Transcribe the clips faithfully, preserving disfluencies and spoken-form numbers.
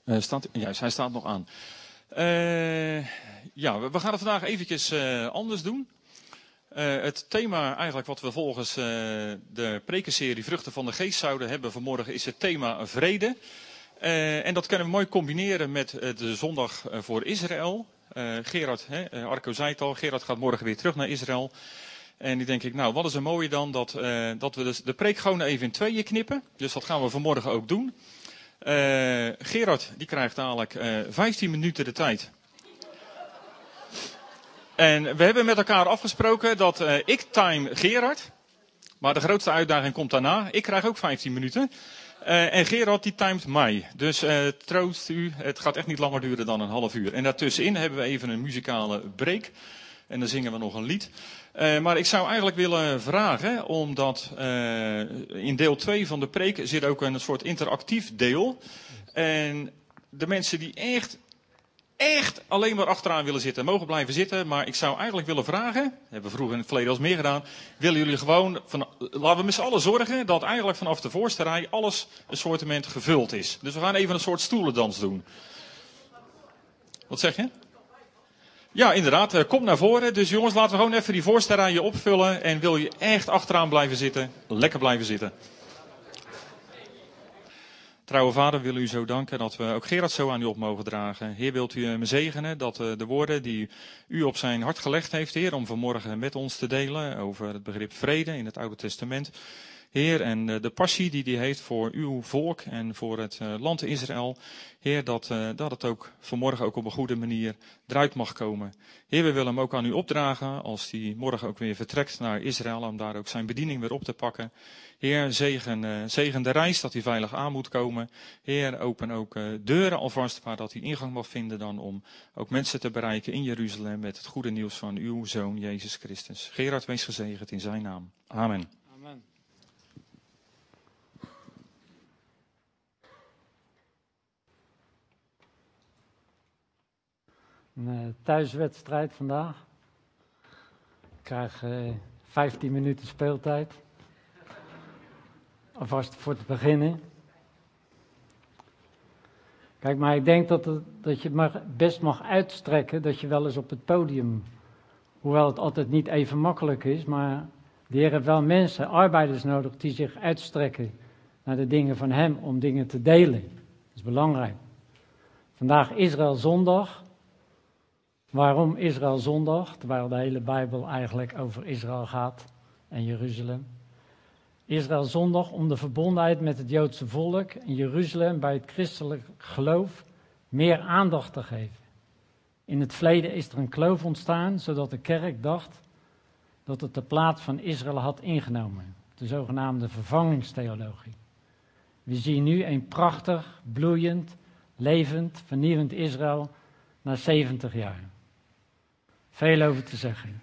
Uh, staat, juist, hij staat nog aan. Uh, ja, we, we gaan het vandaag eventjes uh, anders doen. Uh, het thema eigenlijk wat we volgens uh, de prekenserie Vruchten van de Geest zouden hebben vanmorgen is het thema vrede. Uh, en dat kunnen we mooi combineren met uh, de zondag uh, voor Israël. Uh, Gerard, hè, uh, Arco zei het al, Gerard gaat morgen weer terug naar Israël. En die denk ik, nou wat is er mooier dan dat, uh, dat we dus de preek gewoon even in tweeën knippen. Dus dat gaan we vanmorgen ook doen. Uh, Gerard die krijgt dadelijk uh, vijftien minuten de tijd. En we hebben met elkaar afgesproken dat uh, ik time Gerard. Maar de grootste uitdaging komt daarna. Ik krijg ook vijftien minuten. Uh, en Gerard die timet mij. Dus uh, troost u, het gaat echt niet langer duren dan een half uur. En daartussenin hebben we even een muzikale break. En dan zingen we nog een lied. Uh, maar ik zou eigenlijk willen vragen, omdat uh, in deel twee van de preek zit ook een soort interactief deel. En de mensen die echt, echt alleen maar achteraan willen zitten, mogen blijven zitten. Maar ik zou eigenlijk willen vragen, dat hebben we vroeger in het verleden al eens meer gedaan. Willen jullie gewoon, van, laten we met z'n allen zorgen dat eigenlijk vanaf de voorste rij alles een soortement gevuld is. Dus we gaan even een soort stoelendans doen. Wat zeg je? Ja, inderdaad. Kom naar voren. Dus jongens, laten we gewoon even die voorste rijen opvullen. En wil je echt achteraan blijven zitten, lekker blijven zitten. Trouwe Vader, we willen u zo danken dat we ook Gerard zo aan u op mogen dragen. Heer, wilt u me zegenen dat de woorden die u op zijn hart gelegd heeft, Heer, om vanmorgen met ons te delen over het begrip vrede in het Oude Testament. Heer, en de passie die hij heeft voor uw volk en voor het land Israël. Heer, dat, dat het ook vanmorgen ook op een goede manier eruit mag komen. Heer, we willen hem ook aan u opdragen als hij morgen ook weer vertrekt naar Israël, om daar ook zijn bediening weer op te pakken. Heer, zegen, zegen de reis dat hij veilig aan moet komen. Heer, open ook deuren alvast waar dat hij ingang mag vinden dan om ook mensen te bereiken in Jeruzalem met het goede nieuws van uw Zoon Jezus Christus. Gerard, wees gezegend in zijn naam. Amen. Amen. Een uh, thuiswedstrijd vandaag. Ik krijg uh, vijftien minuten speeltijd. Alvast voor te beginnen. Kijk, maar ik denk dat, het, dat je het best mag uitstrekken dat je wel eens op het podium, hoewel het altijd niet even makkelijk is, maar de Heer heeft wel mensen, arbeiders nodig die zich uitstrekken naar de dingen van Hem om dingen te delen. Dat is belangrijk. Vandaag Israël zondag. Waarom Israël zondag? Terwijl de hele Bijbel eigenlijk over Israël gaat en Jeruzalem. Israël zondag om de verbondenheid met het Joodse volk en Jeruzalem bij het christelijk geloof meer aandacht te geven. In het verleden is er een kloof ontstaan, zodat de kerk dacht dat het de plaats van Israël had ingenomen. De zogenaamde vervangingstheologie. We zien nu een prachtig, bloeiend, levend, vernieuwend Israël na zeventig jaar. Veel over te zeggen.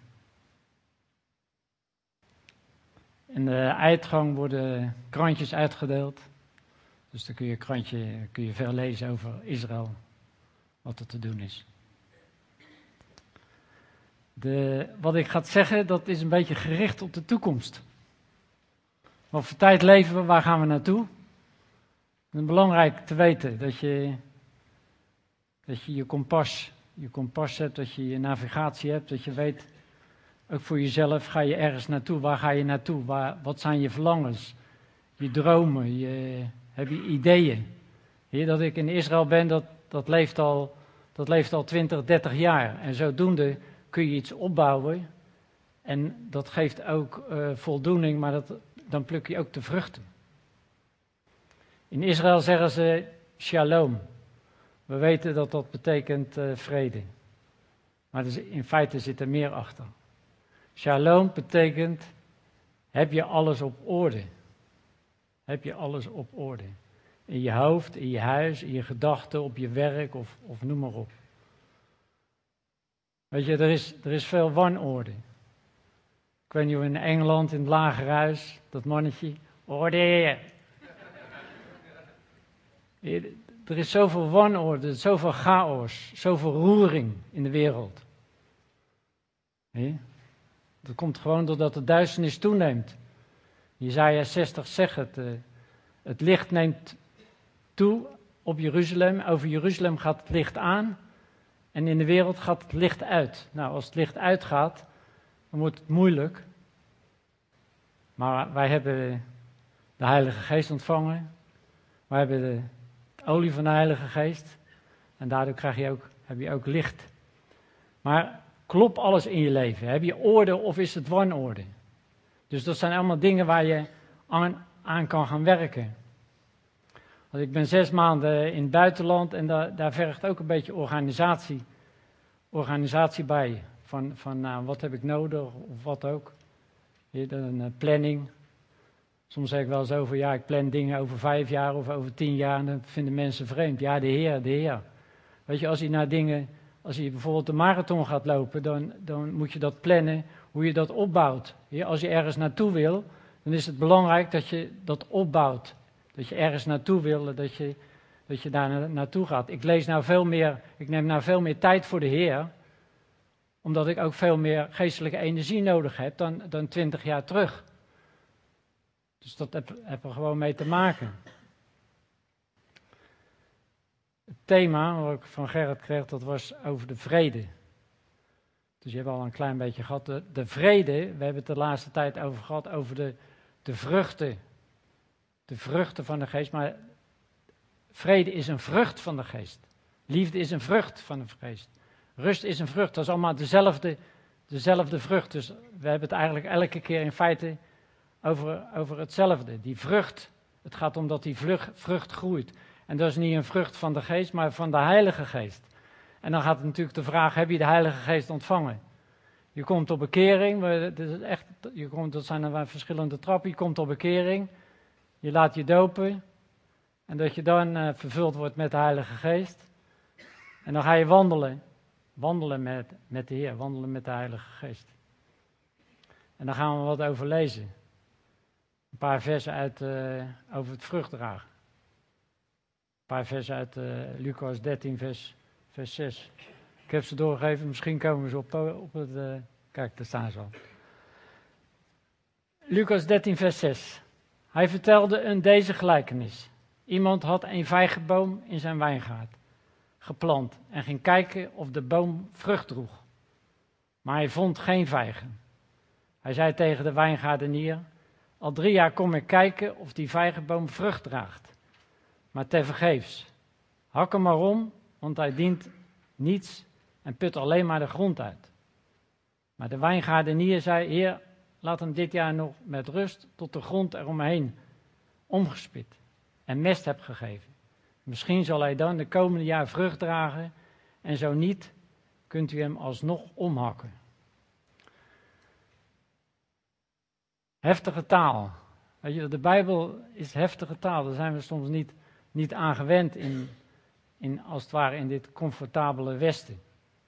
In de uitgang worden krantjes uitgedeeld. Dus dan kun je, krantje, kun je veel lezen over Israël, wat er te doen is. De, wat ik ga zeggen, dat is een beetje gericht op de toekomst. Wat voor tijd leven we, waar gaan we naartoe? Het is belangrijk te weten dat je, dat je je kompas, je kompas hebt, dat je je navigatie hebt, dat je weet, ook voor jezelf, ga je ergens naartoe, waar ga je naartoe, waar, wat zijn je verlangens, je dromen, je, heb je ideeën. Heer, dat ik in Israël ben, dat, dat, leeft al, dat leeft al twintig, dertig jaar en zodoende kun je iets opbouwen en dat geeft ook uh, voldoening, maar dat, dan pluk je ook de vruchten. In Israël zeggen ze shalom. We weten dat dat betekent uh, vrede. Maar dus in feite zit er meer achter. Shalom betekent, heb je alles op orde? Heb je alles op orde? In je hoofd, in je huis, in je gedachten, op je werk of, of noem maar op. Weet je, er is, er is veel wanorde. Ik weet niet hoe in Engeland, in het lagerhuis, dat mannetje, orde. Er is zoveel wanorde, zoveel chaos, zoveel roering in de wereld. Nee? Dat komt gewoon doordat de duisternis toeneemt. Jesaja zestig zegt het, uh, het licht neemt toe op Jeruzalem. Over Jeruzalem gaat het licht aan en in de wereld gaat het licht uit. Nou, als het licht uitgaat, dan wordt het moeilijk. Maar wij hebben de Heilige Geest ontvangen. Wij hebben de, de olie van de Heilige Geest. En daardoor krijg je ook, heb je ook licht. Maar klopt alles in je leven? Heb je orde of is het wanorde? Dus dat zijn allemaal dingen waar je aan, aan kan gaan werken. Want ik ben zes maanden in het buitenland en da, daar vergt ook een beetje organisatie, organisatie bij. Van, van nou, wat heb ik nodig of wat ook. Een planning. Soms zeg ik wel zo van ja, ik plan dingen over vijf jaar of over tien jaar en dan vinden mensen vreemd. Ja, de Heer, de Heer. Weet je, als je naar dingen, als je bijvoorbeeld de marathon gaat lopen, dan, dan moet je dat plannen, hoe je dat opbouwt. Als je ergens naartoe wil, dan is het belangrijk dat je dat opbouwt. Dat je ergens naartoe wil, dat je, dat je daar na, naartoe gaat. Ik lees nou veel meer, ik neem nou veel meer tijd voor de Heer, omdat ik ook veel meer geestelijke energie nodig heb dan, dan twintig jaar terug. Dus dat heb, heb er gewoon mee te maken. Het thema wat ik van Gerrit kreeg, dat was over de vrede. Dus je hebt al een klein beetje gehad. De, de vrede, we hebben het de laatste tijd over gehad, over de, de vruchten. De vruchten van de geest, maar vrede is een vrucht van de geest. Liefde is een vrucht van de geest. Rust is een vrucht, dat is allemaal dezelfde, dezelfde vrucht. Dus we hebben het eigenlijk elke keer in feite over, over hetzelfde. Die vrucht, het gaat om dat die vlucht, vrucht groeit. En dat is niet een vrucht van de geest, maar van de Heilige Geest. En dan gaat het natuurlijk de vraag, heb je de Heilige Geest ontvangen? Je komt op bekering, dat, is echt, je komt, dat zijn er verschillende trappen, je komt op bekering, je laat je dopen en dat je dan uh, vervuld wordt met de Heilige Geest. En dan ga je wandelen, wandelen met, met de Heer, wandelen met de Heilige Geest. En daar gaan we wat over lezen. Een paar versen uit, uh, over het vruchtdragen. Een paar versen uit uh, Lucas dertien, vers, vers zes. Ik heb ze doorgegeven, misschien komen ze op, op het... Uh, kijk, daar staan ze al. Lucas dertien, vers zes. Hij vertelde een deze gelijkenis. Iemand had een vijgenboom in zijn wijngaard geplant en ging kijken of de boom vrucht droeg. Maar hij vond geen vijgen. Hij zei tegen de wijngaardenier, al drie jaar kom ik kijken of die vijgenboom vrucht draagt. Maar tevergeefs. Hak hem maar om, want hij dient niets en put alleen maar de grond uit. Maar de wijngaardenier zei, Heer, laat hem dit jaar nog met rust tot de grond eromheen omgespit en mest heb gegeven. Misschien zal hij dan de komende jaar vrucht dragen en zo niet, kunt u hem alsnog omhakken. Heftige taal. Weet je, de Bijbel is heftige taal, daar zijn we soms niet, niet aan gewend in, in, als het ware in dit comfortabele Westen.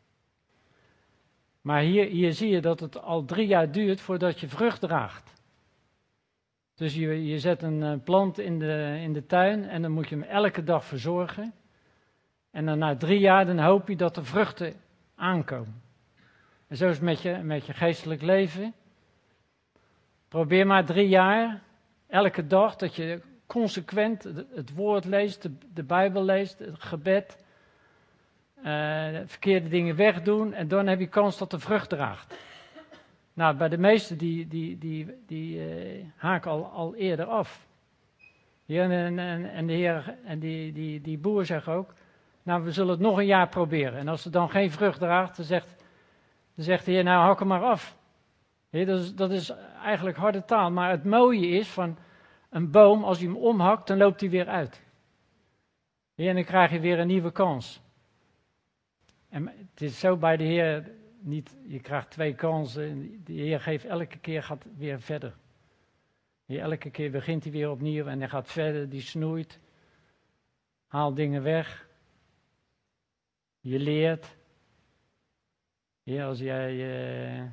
Maar hier, hier zie je dat het al drie jaar duurt voordat je vrucht draagt. Dus je, je zet een plant in de, in de tuin en dan moet je hem elke dag verzorgen. En dan na drie jaar dan hoop je dat de vruchten aankomen. En zo is het met je, met je geestelijk leven. Probeer maar drie jaar, elke dag, dat je consequent het woord leest, de, de Bijbel leest, het gebed. Uh, verkeerde dingen wegdoen en dan heb je kans dat de vrucht draagt. Nou, bij de meesten die, die, die, die uh, haken al, al eerder af. Ja, en, en, en de heer en die, die, die boer zegt ook, nou we zullen het nog een jaar proberen. En als het dan geen vrucht draagt, dan zegt, dan zegt de heer, nou hak hem maar af. Ja, dat, is, dat is eigenlijk harde taal, maar het mooie is van een boom, als je hem omhakt, dan loopt hij weer uit. Ja, en dan krijg je weer een nieuwe kans. En het is zo bij de Heer, niet, je krijgt twee kansen, de Heer geeft elke keer, gaat weer verder. Ja, elke keer begint hij weer opnieuw en hij gaat verder, die snoeit, haalt dingen weg, je leert. Ja, als jij, uh,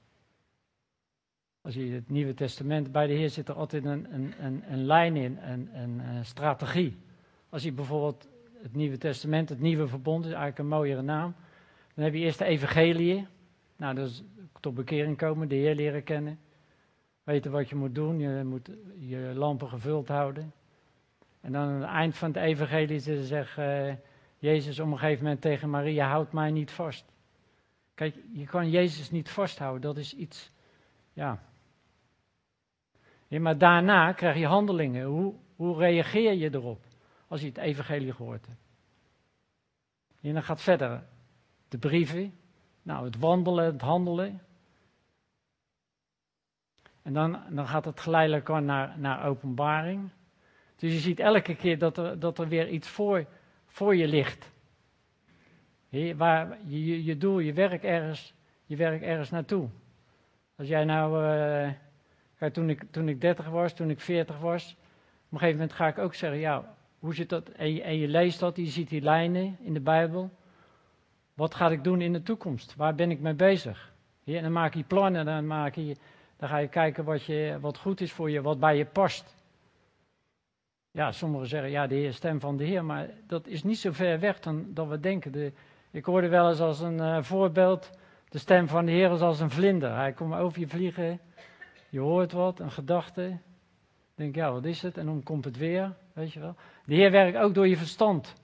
als je het Nieuwe Testament, bij de Heer zit er altijd een, een, een, een lijn in, een, een, een strategie. Als je bijvoorbeeld het Nieuwe Testament, het Nieuwe Verbond, is eigenlijk een mooiere naam. Dan heb je eerst de evangelie. Nou, dat is tot bekering komen, de Heer leren kennen. Weten wat je moet doen, je moet je lampen gevuld houden. En dan aan het eind van het evangelie zegt uh, Jezus op een gegeven moment tegen Maria, houd mij niet vast. Kijk, je kan Jezus niet vasthouden, dat is iets, ja. ja maar daarna krijg je handelingen. Hoe, hoe reageer je erop als je het evangelie gehoord hebt? En dan gaat verder de brieven, nou het wandelen, het handelen. En dan, dan gaat het geleidelijk aan naar, naar openbaring. Dus je ziet elke keer dat er, dat er weer iets voor, voor je ligt. He, waar je, je doel, je werk ergens, je werk ergens naartoe. Als jij nou, uh, kijk, toen ik, toen ik dertig was, toen ik veertig was, op een gegeven moment ga ik ook zeggen, ja, hoe zit dat? En je, en je leest dat, je ziet die lijnen in de Bijbel. Wat ga ik doen in de toekomst? Waar ben ik mee bezig? He, en dan maak je plannen, dan, maak je, dan ga je kijken wat, je, wat goed is voor je, wat bij je past. Ja, sommigen zeggen, ja, de Heer, stem van de Heer, maar dat is niet zo ver weg dan dat we denken. De, ik hoorde wel eens als een uh, voorbeeld, de stem van de Heer is als een vlinder. Hij komt over je vliegen, je hoort wat, een gedachte. Denk, ja, wat is het? En dan komt het weer, weet je wel. De Heer werkt ook door je verstand.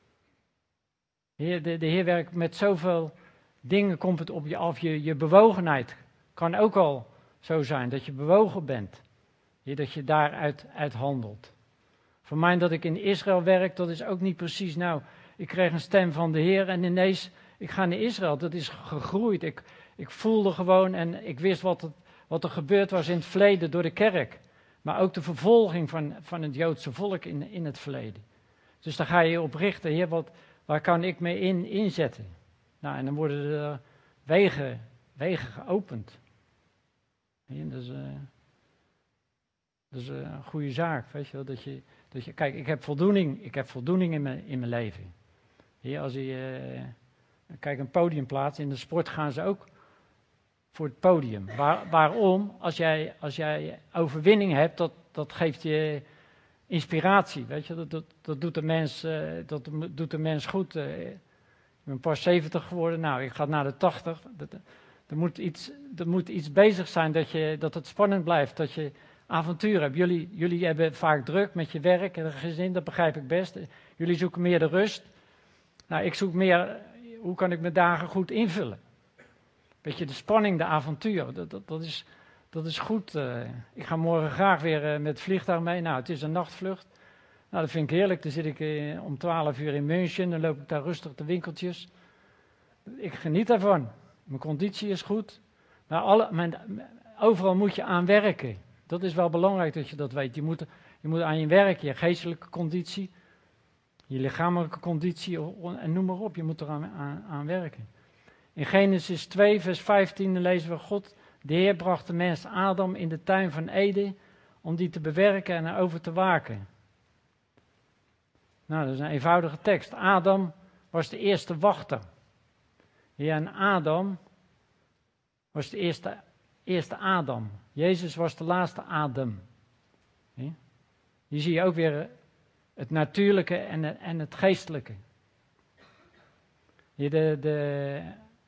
De Heer, de, de Heer werkt met zoveel dingen, komt het op je af. Je, je bewogenheid kan ook al zo zijn, dat je bewogen bent. Dat je daaruit uit handelt. Voor mij dat ik in Israël werk, dat is ook niet precies, nou, ik kreeg een stem van de Heer en ineens, ik ga naar Israël. Dat is gegroeid. Ik, ik voelde gewoon en ik wist wat, het, wat er gebeurd was in het verleden door de kerk. Maar ook de vervolging van, van het Joodse volk in, in het verleden. Dus daar ga je op richten, Heer, wat, waar kan ik me in inzetten? Nou, en dan worden er wegen, wegen geopend. Heer, dat is, uh, dat is uh, een goede zaak, weet je wel, dat je... Dus je, kijk, ik heb voldoening, ik heb voldoening in mijn, in mijn leven. Hier, als je, uh, kijk, een podiumplaats, in de sport gaan ze ook voor het podium. Waar, waarom? Als jij, als jij overwinning hebt, dat, dat geeft je inspiratie, weet je. Dat, dat, dat, doet, de mens, uh, dat doet de mens goed. Uh, ik ben pas zeventig geworden, nou, ik ga naar de tachtig. Dat, er, moet iets, er moet iets bezig zijn dat, je, dat het spannend blijft, dat je... avontuur hebben. Jullie, jullie hebben vaak druk met je werk en een gezin, dat begrijp ik best. Jullie zoeken meer de rust. Nou, ik zoek meer, hoe kan ik mijn dagen goed invullen? Beetje de spanning, de avontuur, dat, dat, dat, is, dat is goed. Uh, ik ga morgen graag weer uh, met het vliegtuig mee. Nou, het is een nachtvlucht. Nou, dat vind ik heerlijk. Dan zit ik uh, om twaalf uur in München, dan loop ik daar rustig de winkeltjes. Ik geniet daarvan. Mijn conditie is goed. Maar alle, mijn, overal moet je aan werken. Dat is wel belangrijk dat je dat weet. Je moet, je moet aan je werken, je geestelijke conditie, je lichamelijke conditie en noem maar op. Je moet er aan, aan, aan werken. In Genesis twee, vers vijftien lezen we: God, de Heer bracht de mens Adam in de tuin van Eden om die te bewerken en erover te waken. Nou, dat is een eenvoudige tekst. Adam was de eerste wachter. Ja, en Adam was de eerste, eerste Adam. Jezus was de laatste Adam. Ja? Hier zie je ook weer het natuurlijke en het, en het geestelijke. Hier de, de,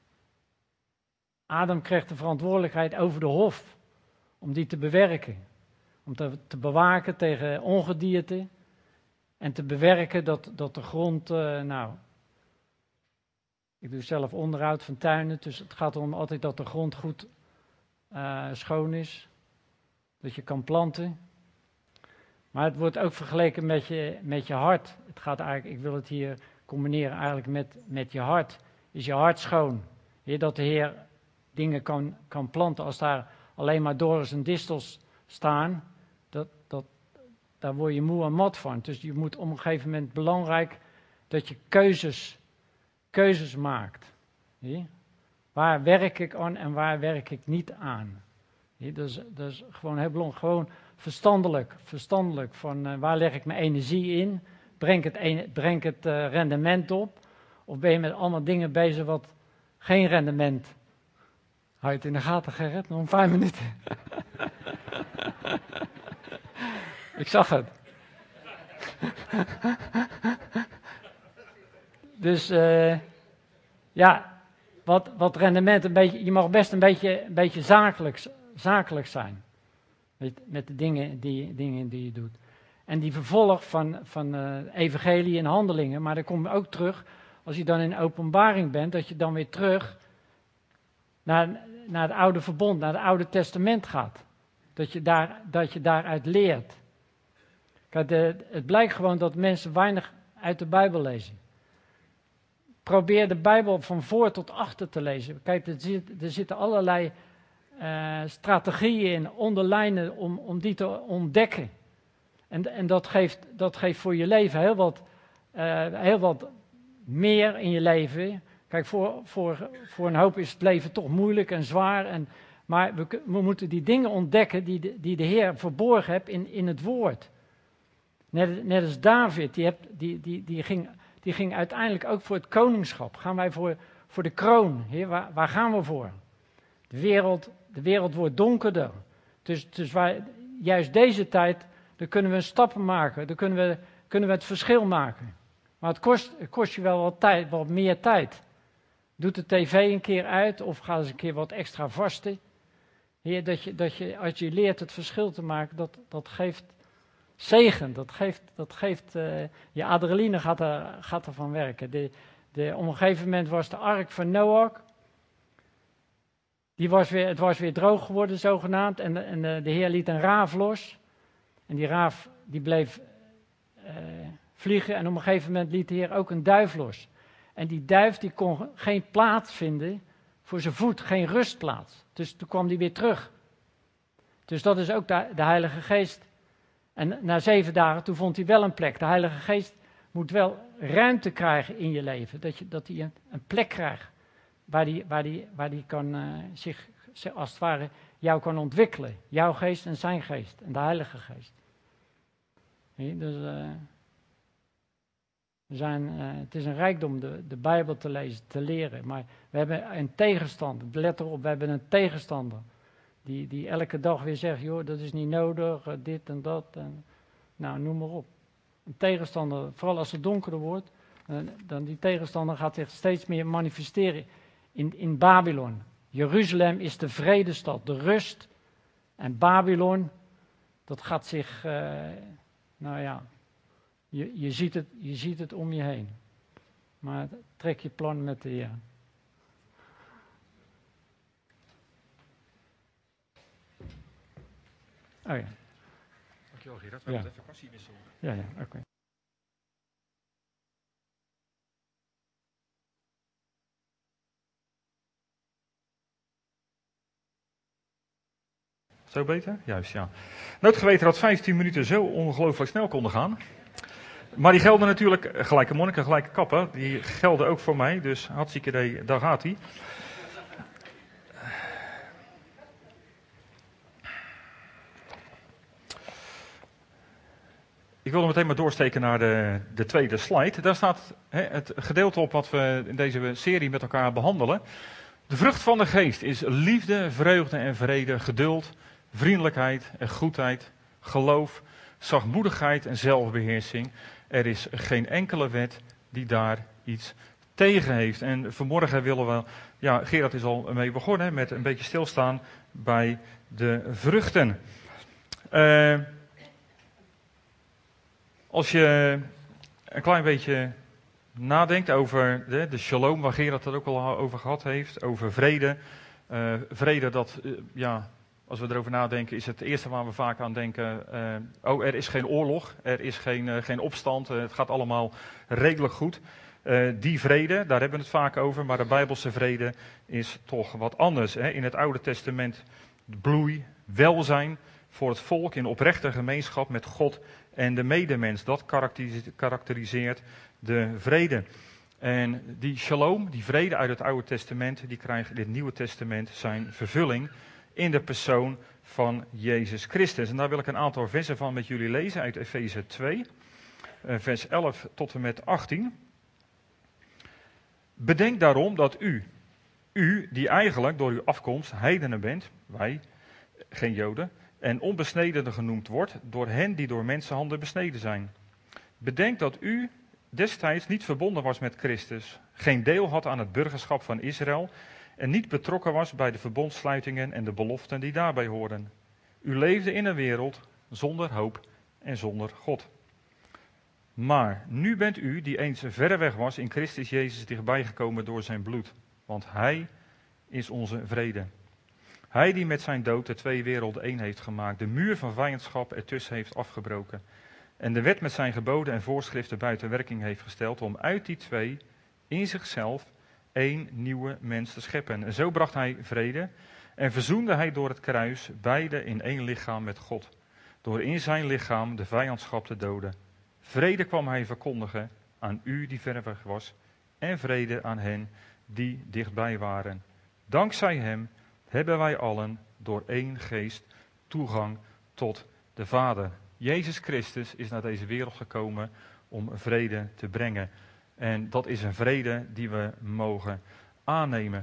Adam kreeg de verantwoordelijkheid over de hof, om die te bewerken. Om te, te bewaken tegen ongedierte en te bewerken dat, dat de grond, uh, nou, ik doe zelf onderhoud van tuinen, dus het gaat om altijd dat de grond goed uh, schoon is, dat je kan planten. Maar het wordt ook vergeleken met je, met je hart. Het gaat eigenlijk, ik wil het hier combineren eigenlijk met, met je hart. Is je hart schoon? Heer, dat de Heer dingen kan, kan planten. Als daar alleen maar dorens en distels staan, dat, dat, daar word je moe en mat van. Dus je moet op een gegeven moment belangrijk dat je keuzes, keuzes maakt. Heer? Waar werk ik aan en waar werk ik niet aan? Heer, dat, is, dat is gewoon heel belangrijk. Gewoon verstandelijk, verstandelijk van uh, waar leg ik mijn energie in? Breng het, een, breng het uh, rendement op? Of ben je met allemaal dingen bezig wat geen rendement? Hou je het in de gaten, Gerrit? Nog een vijf minuten. Ik zag het. Dus uh, ja, wat, wat rendement een beetje, je mag best een beetje, een beetje zakelijk, zakelijk zijn. Met, met de dingen die, dingen die je doet. en die vervolg van, van uh, evangelie en handelingen. Maar dan kom je ook terug, als je dan in openbaring bent, dat je dan weer terug naar, naar het oude verbond, naar het oude testament gaat. Dat je, daar, dat je daaruit leert. Kijk, de, het blijkt gewoon dat mensen weinig uit de Bijbel lezen. Probeer de Bijbel van voor tot achter te lezen. Kijk, er, zit, er zitten allerlei uh, strategieën in, onderlijnen om, om die te ontdekken. En, en dat, geeft, dat geeft voor je leven heel wat, uh, heel wat meer in je leven. Kijk, voor, voor, voor een hoop is het leven toch moeilijk en zwaar. En, maar we, we moeten die dingen ontdekken die de, die de Heer verborgen heeft in, in het woord. Net, net als David, die, heb, die, die, die, ging, die ging uiteindelijk ook voor het koningschap. Gaan wij voor, voor de kroon? Heer, waar, waar gaan we voor? De wereld, de wereld wordt donkerder. Dus, dus wij, juist deze tijd, daar kunnen we stappen maken. Daar kunnen we, kunnen we het verschil maken. Maar het kost, het kost je wel wat tijd, wat meer tijd. Doe de tv een keer uit of ga eens een keer wat extra vasten. Heer, dat je, dat je, als je leert het verschil te maken, dat, dat geeft zegen. Dat geeft, dat geeft uh, je adrenaline gaat, er, gaat ervan werken. De, de, op een gegeven moment was de ark van Noach. Die was weer, het was weer droog geworden, zogenaamd. En, en de, de Heer liet een raaf los. En die raaf die bleef uh, vliegen. En op een gegeven moment liet de Heer ook een duif los. En die duif die kon geen plaats vinden voor zijn voet, geen rustplaats. Dus toen kwam die weer terug. Dus dat is ook de, de Heilige Geest. En na zeven dagen, toen vond hij wel een plek. De Heilige Geest moet wel ruimte krijgen in je leven. Dat, je, dat hij een, een plek krijgt waar die, waar die, waar die kan, uh, zich, als het ware, jou kan ontwikkelen. Jouw geest en zijn geest. En de Heilige Geest. Ja, dus uh, we zijn, uh, het is een rijkdom de, de Bijbel te lezen, te leren. Maar we hebben een tegenstander. Let erop, we hebben een tegenstander. Die, die elke dag weer zegt, joh, dat is niet nodig, uh, dit en dat. En, nou, noem maar op. Een tegenstander, vooral als het donkerder wordt, uh, dan die tegenstander gaat zich steeds meer manifesteren in, in Babylon. Jeruzalem is de vredestad, de rust. En Babylon, dat gaat zich, uh, nou ja, je, je, ziet het, je ziet het om je heen. Maar trek je plan met de Heer. Oh ja. Dankjewel Gerard, we ja. hebben even passie wisselen. Ja, ja, oké. Okay. Zo beter? Juist, ja. Nooit geweten dat vijftien minuten zo ongelooflijk snel konden gaan. Maar die gelden natuurlijk, gelijke monniken, gelijke kappen, die gelden ook voor mij. Dus hartstikke idee, daar gaat hij. Ik wil meteen maar doorsteken naar de, de tweede slide. Daar staat hè, het gedeelte op wat we in deze serie met elkaar behandelen. De vrucht van de geest is liefde, vreugde en vrede, geduld, vriendelijkheid en goedheid, geloof, zachtmoedigheid en zelfbeheersing. Er is geen enkele wet die daar iets tegen heeft. En vanmorgen willen we, ja, Gerard is al mee begonnen met een beetje stilstaan bij de vruchten. Uh, Als je een klein beetje nadenkt over de, de shalom, waar Gerard het ook al over gehad heeft, over vrede. Uh, vrede, dat, uh, ja, als we erover nadenken, is het eerste waar we vaak aan denken. Uh, oh, er is geen oorlog, er is geen, uh, geen opstand, uh, het gaat allemaal redelijk goed. Uh, die vrede, daar hebben we het vaak over, maar de Bijbelse vrede is toch wat anders. Hè? In het Oude Testament bloei, welzijn voor het volk in oprechte gemeenschap met God en de medemens. Dat karakteriseert de vrede. En die shalom, die vrede uit het Oude Testament, die krijgt in het Nieuwe Testament zijn vervulling in de persoon van Jezus Christus. En daar wil ik een aantal versen van met jullie lezen uit Efeze twee, vers elf tot en met achttien. Bedenk daarom dat u, u die eigenlijk door uw afkomst heidenen bent, wij, geen Joden, en onbesnedenen genoemd wordt door hen die door mensenhanden besneden zijn. Bedenk dat u destijds niet verbonden was met Christus, geen deel had aan het burgerschap van Israël en niet betrokken was bij de verbondssluitingen en de beloften die daarbij hoorden. U leefde in een wereld zonder hoop en zonder God. Maar nu bent u, die eens verre weg was, in Christus Jezus dichtbij gekomen door zijn bloed. Want hij is onze vrede. Hij die met zijn dood de twee werelden één heeft gemaakt, de muur van vijandschap ertussen heeft afgebroken. En de wet met zijn geboden en voorschriften buiten werking heeft gesteld om uit die twee in zichzelf één nieuwe mens te scheppen. En zo bracht hij vrede en verzoende hij door het kruis beide in één lichaam met God. Door in zijn lichaam de vijandschap te doden. Vrede kwam hij verkondigen aan u die ver weg was en vrede aan hen die dichtbij waren. Dankzij hem hebben wij allen door één geest toegang tot de Vader. Jezus Christus is naar deze wereld gekomen om vrede te brengen. En dat is een vrede die we mogen aannemen.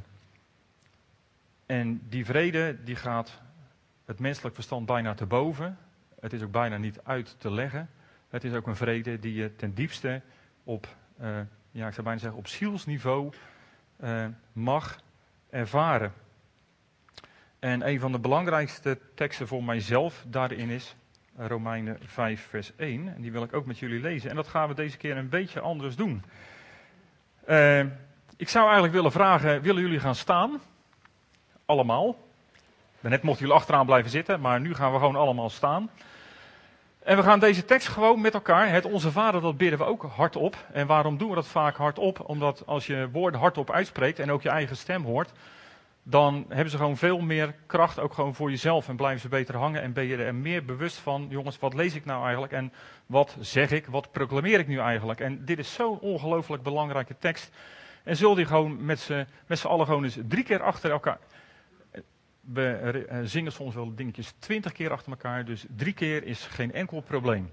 En die vrede die gaat het menselijk verstand bijna te boven. Het is ook bijna niet uit te leggen. Het is ook een vrede die je ten diepste op, uh, ja, ik zou bijna zeggen, op zielsniveau uh, mag ervaren. En een van de belangrijkste teksten voor mijzelf daarin is Romeinen vijf vers één. En die wil ik ook met jullie lezen. En dat gaan we deze keer een beetje anders doen. Uh, ik zou eigenlijk willen vragen, willen jullie gaan staan? Allemaal. Net mochten jullie achteraan blijven zitten, maar nu gaan we gewoon allemaal staan. En we gaan deze tekst gewoon met elkaar, het Onze Vader, dat bidden we ook hardop. En waarom doen we dat vaak hardop? Omdat als je woorden hardop uitspreekt en ook je eigen stem hoort, dan hebben ze gewoon veel meer kracht, ook gewoon voor jezelf. En blijven ze beter hangen en ben je er meer bewust van, jongens, wat lees ik nou eigenlijk? En wat zeg ik, wat proclameer ik nu eigenlijk? En dit is zo'n ongelooflijk belangrijke tekst. En zul die gewoon met z'n, met z'n allen gewoon eens drie keer achter elkaar. We zingen soms wel dingetjes twintig keer achter elkaar, dus drie keer is geen enkel probleem.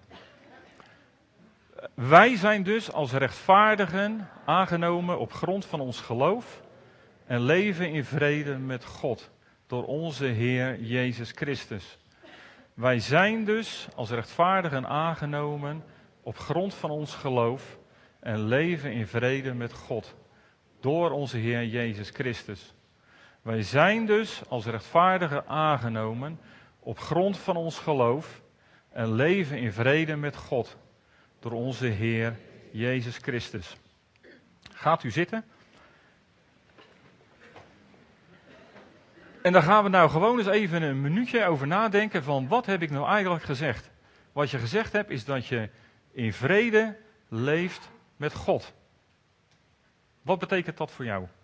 Wij zijn dus als rechtvaardigen aangenomen op grond van ons geloof en leven in vrede met God door onze Heer Jezus Christus. Wij zijn dus als rechtvaardigen aangenomen op grond van ons geloof en leven in vrede met God door onze Heer Jezus Christus. Wij zijn dus als rechtvaardigen aangenomen op grond van ons geloof en leven in vrede met God door onze Heer Jezus Christus. Gaat u zitten. En daar gaan we nou gewoon eens even een minuutje over nadenken van wat heb ik nou eigenlijk gezegd. Wat je gezegd hebt is dat je in vrede leeft met God. Wat betekent dat voor jou?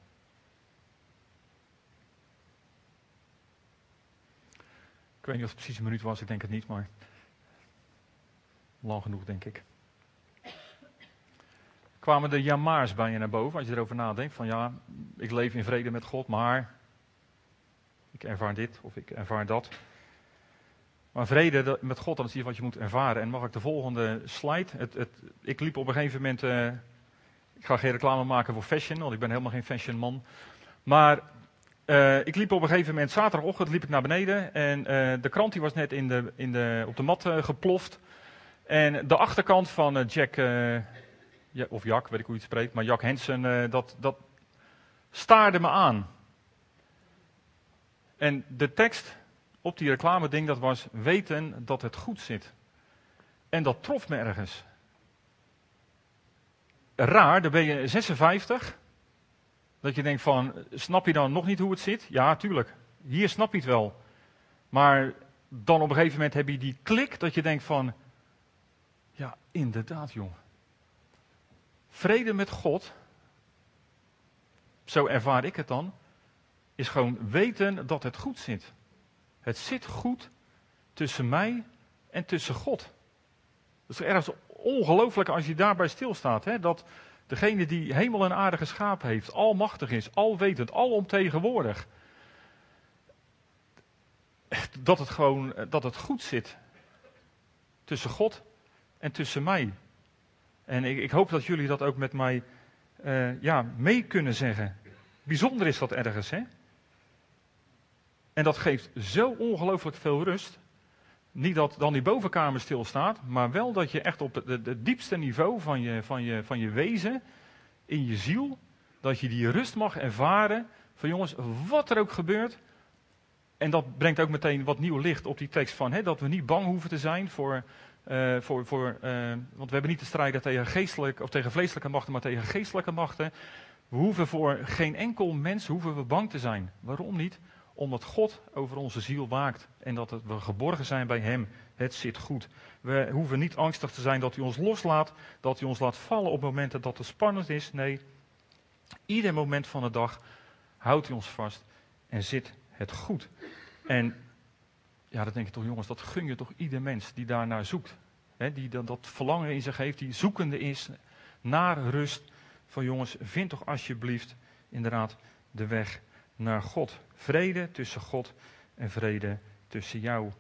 Ik weet niet of het precies een minuut was, ik denk het niet, maar lang genoeg denk ik. Kwamen de ja-maars bij je naar boven als je erover nadenkt? Van ja, ik leef in vrede met God, maar ik ervaar dit of ik ervaar dat. Maar vrede met God, dat is iets wat je moet ervaren. En mag ik de volgende slide? Het, het, ik liep op een gegeven moment, uh, ik ga geen reclame maken voor fashion, want ik ben helemaal geen fashionman. Maar uh, ik liep op een gegeven moment, zaterdagochtend liep ik naar beneden en uh, de krant die was net in de, in de, op de mat uh, geploft. En de achterkant van uh, Jack, uh, ja, of Jack, weet ik hoe je het spreekt, maar Jack Hensen, uh, dat, dat staarde me aan. En de tekst op die reclame ding, dat was weten dat het goed zit. En dat trof me ergens. Raar, dan ben je zesenvijftig. Dat je denkt van, snap je dan nog niet hoe het zit? Ja, tuurlijk. Hier snap je het wel. Maar dan op een gegeven moment heb je die klik dat je denkt van, ja, inderdaad jong. Vrede met God, zo ervaar ik het dan, is gewoon weten dat het goed zit. Het zit goed tussen mij en tussen God. Dat is ergens ongelooflijk als je daarbij stilstaat. Hè? Dat degene die hemel en aarde geschapen heeft, almachtig is, alwetend, alomtegenwoordig. Dat het gewoon, dat het goed zit tussen God en tussen mij. En ik, ik hoop dat jullie dat ook met mij uh, ja, mee kunnen zeggen. Bijzonder is dat ergens, hè? En dat geeft zo ongelooflijk veel rust. Niet dat dan die bovenkamer stilstaat, maar wel dat je echt op het, het, het diepste niveau van je, van, je, van je wezen, in je ziel, dat je die rust mag ervaren van jongens, wat er ook gebeurt. En dat brengt ook meteen wat nieuw licht op die tekst van, hè, dat we niet bang hoeven te zijn voor Uh, voor, voor, uh, want we hebben niet te strijden tegen, geestelijk, of tegen vleeselijke machten, maar tegen geestelijke machten. We hoeven voor geen enkel mens hoeven we bang te zijn. Waarom niet? Omdat God over onze ziel waakt en dat het, we geborgen zijn bij Hem. Het zit goed. We hoeven niet angstig te zijn dat hij ons loslaat, dat hij ons laat vallen op momenten dat het spannend is. Nee, ieder moment van de dag houdt hij ons vast en zit het goed. En ja, dat denk ik toch jongens, dat gun je toch ieder mens die daarnaar zoekt. He, die dat, dat verlangen in zich heeft, die zoekende is naar rust. Van jongens, vind toch alsjeblieft inderdaad de weg naar God. Vrede tussen God en vrede tussen jou.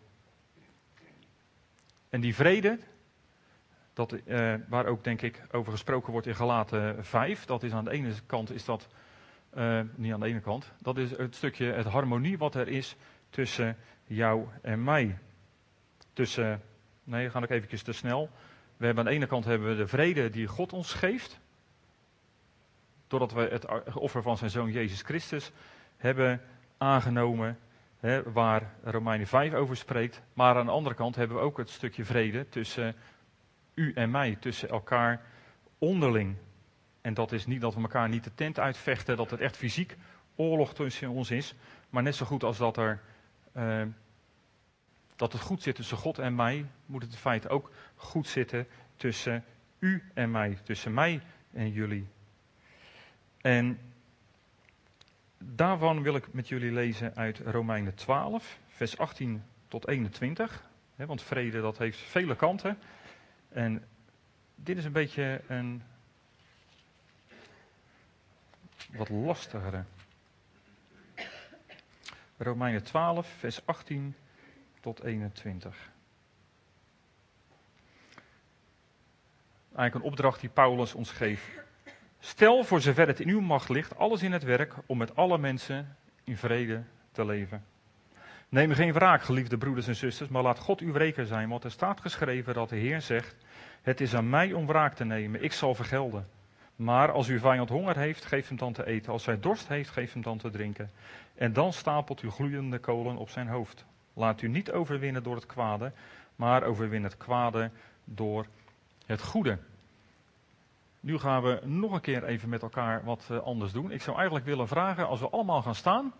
En die vrede, dat, uh, waar ook denk ik over gesproken wordt in Galaten vijf, dat is aan de ene kant, is dat, uh, niet aan de ene kant, dat is het stukje, het harmonie wat er is tussen jou en mij. Tussen, nee, dan ga ik eventjes te snel. We hebben aan de ene kant hebben we de vrede die God ons geeft, doordat we het offer van zijn Zoon Jezus Christus hebben aangenomen, hè, waar Romeinen vijf over spreekt. Maar aan de andere kant hebben we ook het stukje vrede tussen u en mij, tussen elkaar onderling. En dat is niet dat we elkaar niet de tent uitvechten, dat het echt fysiek oorlog tussen ons is, maar net zo goed als dat er uh, dat het goed zit tussen God en mij, moet het in feite ook goed zitten tussen u en mij, tussen mij en jullie. En daarvan wil ik met jullie lezen uit Romeinen twaalf, vers achttien tot eenentwintig. He, want vrede, dat heeft vele kanten. En dit is een beetje een wat lastigere. Romeinen twaalf, vers achttien tot eenentwintig. Eigenlijk een opdracht die Paulus ons geeft. Stel, voor zover het in uw macht ligt, alles in het werk om met alle mensen in vrede te leven. Neem geen wraak, geliefde broeders en zusters, maar laat God uw wreker zijn, want er staat geschreven dat de Heer zegt, het is aan mij om wraak te nemen, ik zal vergelden. Maar als uw vijand honger heeft, geef hem dan te eten. Als hij dorst heeft, geef hem dan te drinken. En dan stapelt u gloeiende kolen op zijn hoofd. Laat u niet overwinnen door het kwade, maar overwin het kwade door het goede. Nu gaan we nog een keer even met elkaar wat uh, anders doen. Ik zou eigenlijk willen vragen, als we allemaal gaan staan.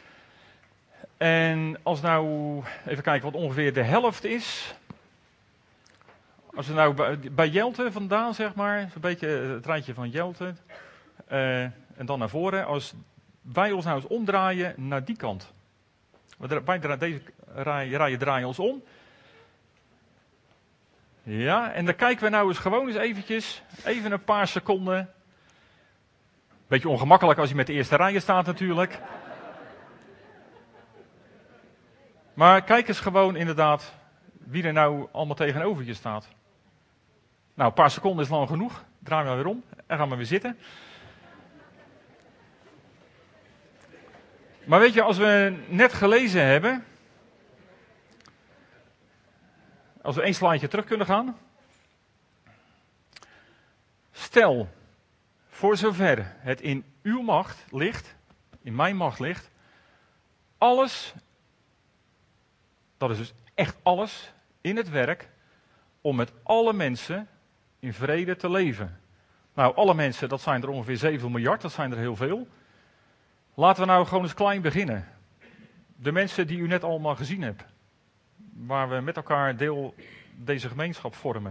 En als nou, even kijken wat ongeveer de helft is. Als we nou bij, bij Jelte vandaan, zeg maar, zo'n beetje het rijtje van Jelte. Uh, en dan naar voren. Als wij ons nou eens omdraaien naar die kant. Wij dra- deze rij, rijen draaien ons om. Ja, en dan kijken we nou eens gewoon eens eventjes, even een paar seconden. Beetje ongemakkelijk als je met de eerste rijen staat natuurlijk. Maar kijk eens gewoon inderdaad wie er nou allemaal tegenover je staat. Nou, een paar seconden is lang genoeg. Draai maar weer om en gaan we weer zitten. Maar weet je, als we net gelezen hebben, als we één slideje terug kunnen gaan. Stel, voor zover het in uw macht ligt, in mijn macht ligt, alles, dat is dus echt alles, in het werk, om met alle mensen in vrede te leven. Nou, alle mensen, dat zijn er ongeveer zeven miljard, dat zijn er heel veel. Laten we nou gewoon eens klein beginnen. De mensen die u net allemaal gezien hebt. Waar we met elkaar deel deze gemeenschap vormen.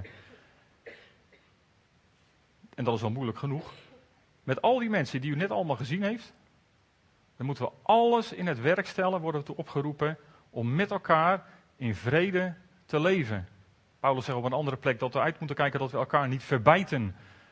En dat is wel moeilijk genoeg. Met al die mensen die u net allemaal gezien heeft, dan moeten we alles in het werk stellen, worden we toe opgeroepen, om met elkaar in vrede te leven. Paulus zegt op een andere plek dat we uit moeten kijken dat we elkaar niet verbijten.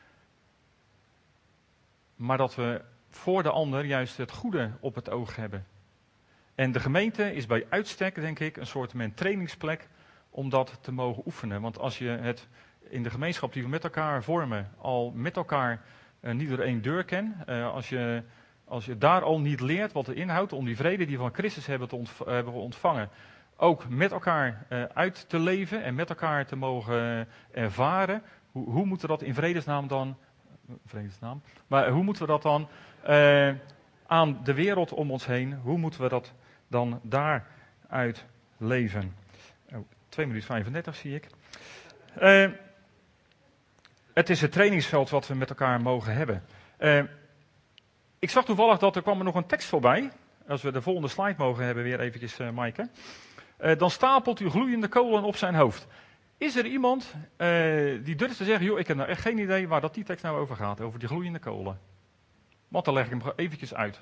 Maar dat we voor de ander juist het goede op het oog hebben. En de gemeente is bij uitstek, denk ik, een soort trainingsplek om dat te mogen oefenen. Want als je het in de gemeenschap die we met elkaar vormen, al met elkaar uh, niet door één deur kent, uh, als, je, als je daar al niet leert wat de inhoudt om die vrede die we van Christus hebben, te ontv- hebben we ontvangen, ook met elkaar uh, uit te leven en met elkaar te mogen uh, ervaren, hoe, hoe moeten we dat in vredesnaam dan, vredesnaam, maar hoe moeten we dat dan uh, aan de wereld om ons heen, hoe moeten we dat dan daaruit leven? Oh, twee minuten vijfendertig zie ik. Uh, het is het trainingsveld wat we met elkaar mogen hebben. Uh, ik zag toevallig dat er kwam er nog een tekst voorbij. Als we de volgende slide mogen hebben, weer eventjes, uh, Maaike. Uh, dan stapelt u gloeiende kolen op zijn hoofd. Is er iemand uh, die durft te zeggen, joh, ik heb nou echt geen idee waar dat die tekst nou over gaat, over die gloeiende kolen. Want dan leg ik hem eventjes uit.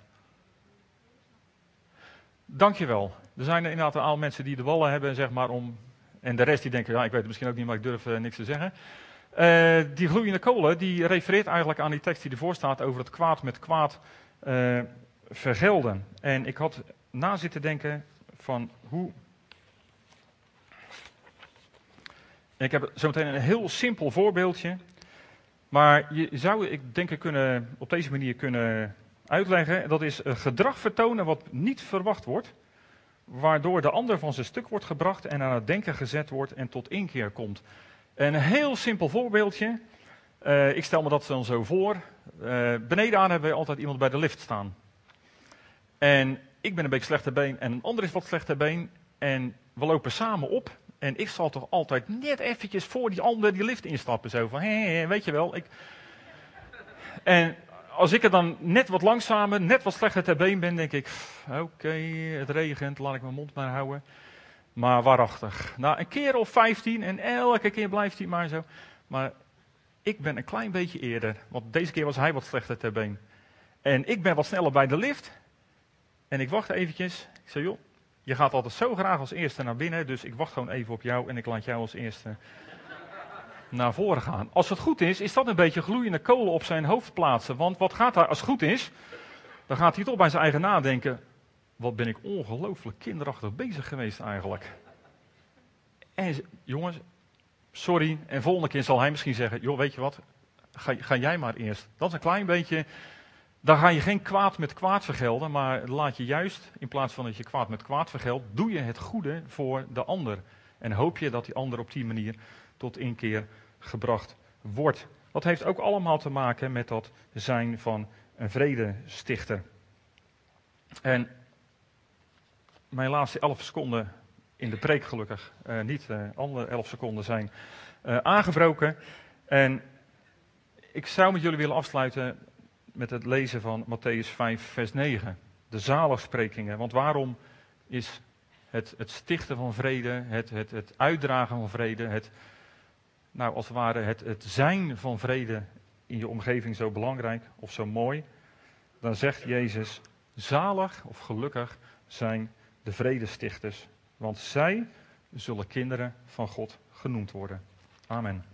Dankjewel. Er zijn inderdaad een aantal mensen die de ballen hebben, zeg maar, om... En de rest die denken, ja, ik weet het misschien ook niet, maar ik durf uh, niks te zeggen. Uh, die gloeiende kolen, die refereert eigenlijk aan die tekst die ervoor staat over het kwaad met kwaad uh, vergelden. En ik had na zitten denken van hoe... Ik heb zo meteen een heel simpel voorbeeldje. Maar je zou, ik denk, kunnen, op deze manier kunnen uitleggen. Dat is een gedrag vertonen wat niet verwacht wordt. Waardoor de ander van zijn stuk wordt gebracht en aan het denken gezet wordt en tot inkeer komt. Een heel simpel voorbeeldje. Uh, ik stel me dat dan zo voor. Uh, beneden aan hebben we altijd iemand bij de lift staan. En ik ben een beetje slechter been en een ander is wat slechter been. En we lopen samen op. En ik zal toch altijd net eventjes voor die ander die lift instappen. Zo van, hé, hé, weet je wel. Ik... En als ik er dan net wat langzamer, net wat slechter ter been ben, denk ik, oké, okay, het regent, laat ik mijn mond maar houden. Maar waarachtig. Nou, een keer of vijftien en elke keer blijft hij maar zo. Maar ik ben een klein beetje eerder, want deze keer was hij wat slechter ter been. En ik ben wat sneller bij de lift. En ik wacht eventjes. Ik zei, joh, je gaat altijd zo graag als eerste naar binnen, dus ik wacht gewoon even op jou en ik laat jou als eerste naar voren gaan. Als het goed is, is dat een beetje gloeiende kolen op zijn hoofd plaatsen. Want wat gaat daar, als het goed is, dan gaat hij toch bij zijn eigen nadenken. Wat ben ik ongelooflijk kinderachtig bezig geweest eigenlijk. En jongens, sorry, en volgende keer zal hij misschien zeggen, joh, weet je wat, ga, ga jij maar eerst. Dat is een klein beetje, dan ga je geen kwaad met kwaad vergelden, maar laat je juist, in plaats van dat je kwaad met kwaad vergeldt, doe je het goede voor de ander. En hoop je dat die ander op die manier tot inkeer gebracht wordt. Dat heeft ook allemaal te maken met dat zijn van een vredestichter. En mijn laatste elf seconden in de preek gelukkig, uh, niet de uh, andere elf seconden zijn uh, aangebroken. En ik zou met jullie willen afsluiten met het lezen van Mattheüs vijf vers negen. De zaligsprekingen. Want waarom is het, het stichten van vrede, het, het, het uitdragen van vrede, het, nou als het ware het, het zijn van vrede in je omgeving zo belangrijk of zo mooi? Dan zegt Jezus, zalig of gelukkig zijn de vredestichters, want zij zullen kinderen van God genoemd worden. Amen.